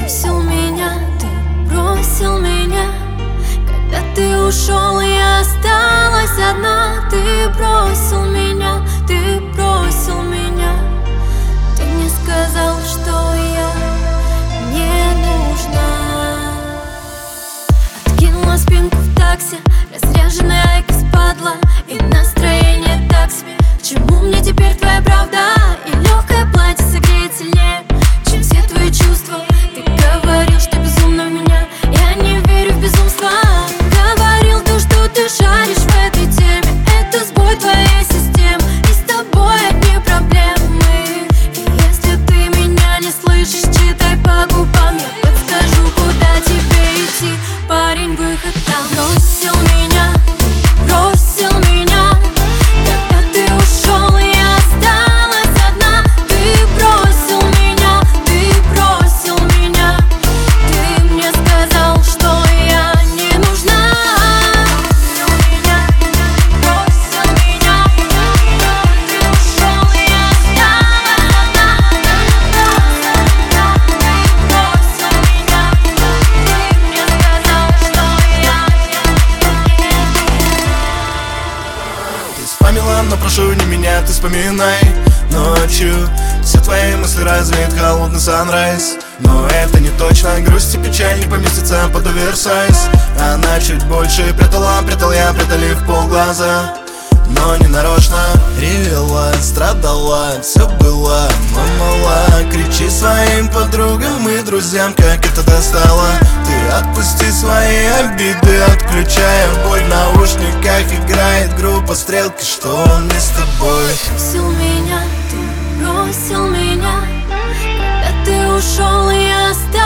бросил меня, ты бросил меня. Когда ты ушел, я осталась одна. Ты бросил меня, ты бросил меня. Ты мне сказал, что я не нужна. Откинула спинку в такси, разряженная айка спадла, и настроение так себе. К чему мне теперь твоя правда? И легкое платье согреет сильнее, чем все твои чувства. Ты говорил, что безумно в меня, я не верю в безумство. Говорил то, что ты шаришь в этой теме. Это сбой твоей системы, и с тобой одни проблемы. И если ты меня не слышишь, читай по губам. Я подскажу, куда тебе идти. Парень, выход там. Бросил меня, бросил меня. Когда ты ушел, я осталась одна. Ты бросил меня, ты бросил меня. Ты мне сказал, что я не нужна. Бросил меня, ты ушел, я осталась одна. Ты бросил меня, ты мне сказал, что я Ты спамила, но прошу не меня, ты вспоминай ночью. Все твои мысли развеет холодный санрайз. Но это не точно, грусть и печаль не поместится под оверсайз. Она чуть больше прятал я, прятали в полглаза. Но не нарочно ревела, страдала, все было, мамала. Кричи своим подругам и друзьям, как это достало. Ты отпусти свои обиды, отключая боль. В наушниках играет группа Стрелки, что он не с тобой. бросил меня, ты бросил меня. Когда ты ушел, я осталась